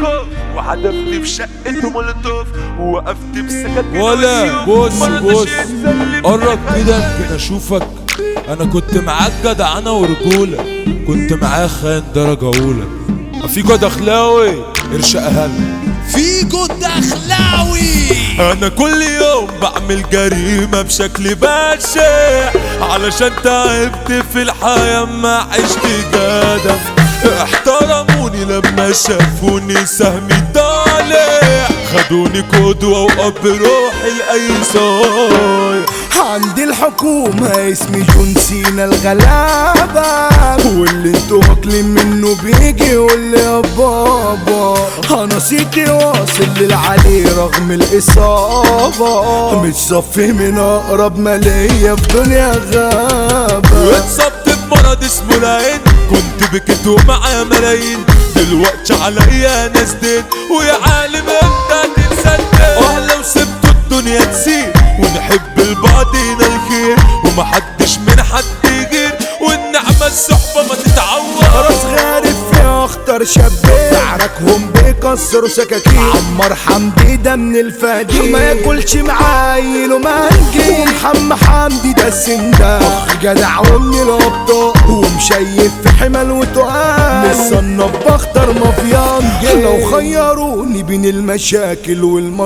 الخوف وحدفت في شقته مولوتوف ووقفت بسكت ولا بص قرب كده يمكن اشوفك. انا كنت معاك جدع انا ورجوله، كنت معاك خان درجه اولى. فيكو دخلاوي قرش اهل فيكو دخلاوي. انا كل يوم بعمل جريمه بشكل بشع علشان تعبت في الحياه ما عشت جدع. احترموني لما شافوني سهمي طالع، خدوني قدوة وأب روحي لأي صايع. عند الحكومة اسمي جون سينا الغلابة، واللي انتوا واكلين منه بيجي يقول لي يا بابا. انا صيتي واصل للعلي رغم الإصابة، مش صفي من أقرب ما ليا في دنيا غابة. اتصبت بمرض اسمه العين، كنت بكيت ومعايا ملايين، دلوقتي عليا ناس دين ويا عالم انت تتصدق. لو سبتوا الدنيا تسير ونحب لبعضينا الخير ومحدش من حد يغير، والنعمة الصحبة ما تتعوض. راس غارب فيها اخطر شباب، عركهم بيكسروا سكاكين. عمار حمدي ده من الفدين، ما ياكلش معايل ومانجي. ومحمد حمدي ده السندان، اخ جدع ومن الابطال، ومشيف في حمل وتقال. مصنف بختار مافيانجي، لو خيروني بين المشاكل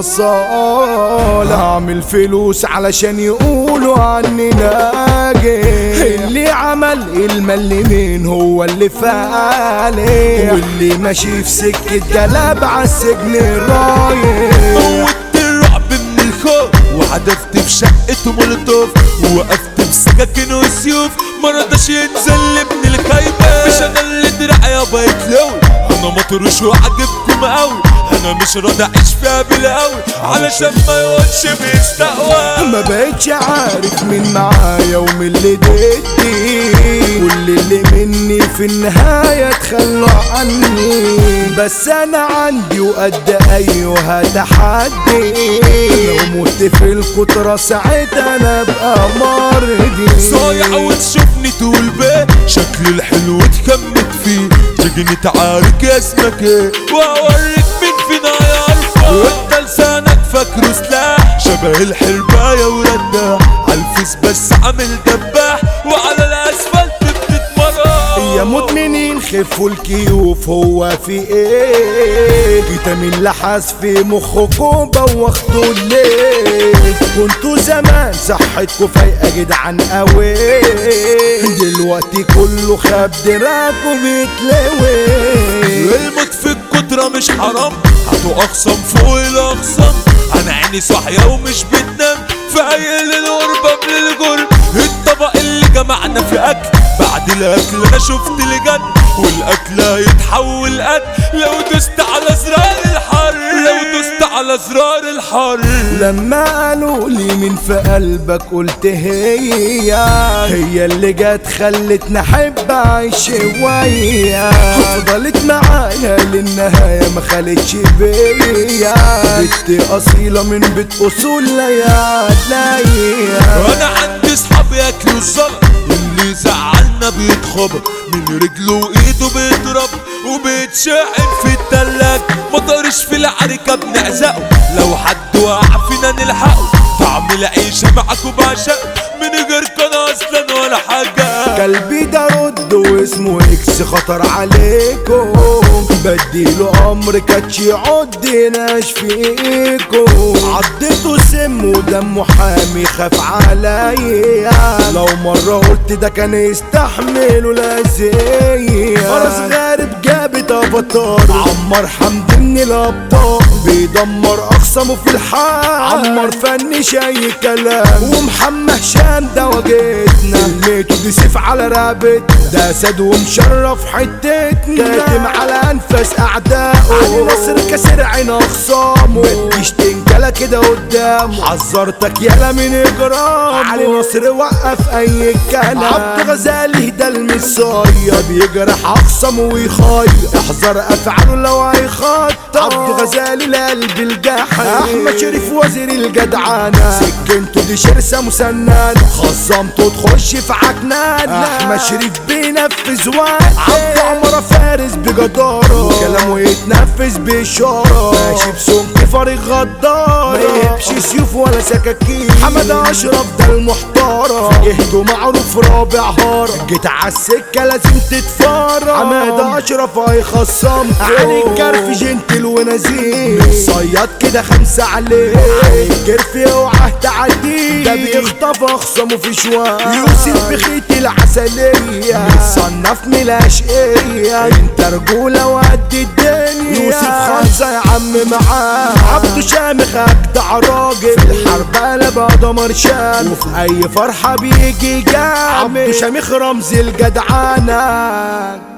والمصالح هعمل فلوس علشان يقولوا عني ناجي. اللي عمل الملمين هو اللي فعلي، واللي ماشي في سكة جلاب عالسجن رايح. موت الرعب من الخوف وحدفت في شقته مولوتوف، ووقفت بسكاكين وسيوف مرضاش ينزل ابن الخايبة. مش انا اللي دراعي بيتلوي، انا مطروش وعجبكم قوي. انا مش راضي اعيش فيها بالقوي علشان ما يقولش بيستقوى. ما بقتش عارف مين معايا ومين اللي ضدي، كل اللي مني في النهاية تخلوا عني. بس انا عندي وقد ايها تحدي، لو مت في الكترة ساعتها انا ابقى مرضي. صايع وتشوفني تقول بيه شكل الحلو اتكمت فيه، تجيني تعارك اسمك ايه واوريك مين فينا يعرفه. وانت لسانك فاكره سلاح شبه الحرباية ورداح، عالفيس بس عامل دباح وعلى الاسفلت بتتمرق. يا مدمنين خفوا الكيوف هو في ايه، فيتامين لحس في مخكم بوختوا ليه. كنتوا زمان صحتكوا فايقة جدعان قوي، دلوقتي كله خاب دراك وبيتلوي. الموت في الكترة مش حرام، هاتوا اخصم فوق الاخصام. انا عيني صاحية ومش بتنام في عيل الغربة بالجرم. الطبق اللي جمعنا في اكل، بعد الاكل انا شفت لجد، والاكل هيتحول قد لو دوست على زرار الحر. لو دوست على زرار الحر. لما قالوا لي من في قلبك قلت هي اللي جت خلتني احب اعيش شوية. فضلت معايا للنهاية ما خلتش بيا، بنت اصيلة من بيت اصول ليا. انا عندي صحاب ياكلوا الزلط، اللي زعلنا بيتخبط من رجله وايده بيضرب وبيتشحن في التلاج. مطرش في العركة بنعزقه، لو حد وقع فينا نلحقه. طعم العيشة معاكوا بعشقه، من غيركم انا اصلا ولا حاجة. قلبي ده رد واسمه اكس خطر عليكم، بديله امر كاتش يعد يناش فيكم. عضته سم ودمه حامي خاف عليا، لو مرة قلت ده كان يستحمل ولا زي. فرس غارب جابت افاتار، عمار حمدي من الابطال، بيدمر اخصمه في الحال. عمار فنش اي كلام، ومحمد هشام ده واجهتنا، كلمته دي سيف على رقبتنا، ده اسد ومشرف حتتنا، كاتم على انفاس اعدائه. علي نصر كسر عين اخصامه، متجيش تنجلة كده قدامه، حذرتك يالا من اجرامه. علي نصر وقف اي كلام، عبد غزالي ده المصايا، بيجرح اخصمه ويخيط، احذر افعاله لو هيخطط. عبد غزالي لقلب الجحيم. احمد شريف وزير الجدعانة سكنته دي شرسة مسننة خصمته تخش في عكنان. احمد شريف بينفذ وقت عبد عمر فارس بجدارة وكلامه يتنفذ بإشارة ماشي بسمك فارغ غدارة ما يهبش سيوف ولا سكاكين. حمد أشرف ده المحترم جهده معروف رابع هارة جيت عالسكة لازم تتفارى. حمد أشرف هيخصم علي الكرف جنتل ونزيه صياد كده 5 عليه علي الكرف اوعى تعديه ده بيخطف أخصمه في شوال. يوسف بخيت العسلية متصنف ملاشقية انت رجولة وقد الدنيا. يوسف خمسة يا عم معاه عبده شامخ اجدع راجل في الحرب قلب دمر شام وفي اي فرحة بيجي جامد. عبده شامخ رمز الجدعانة.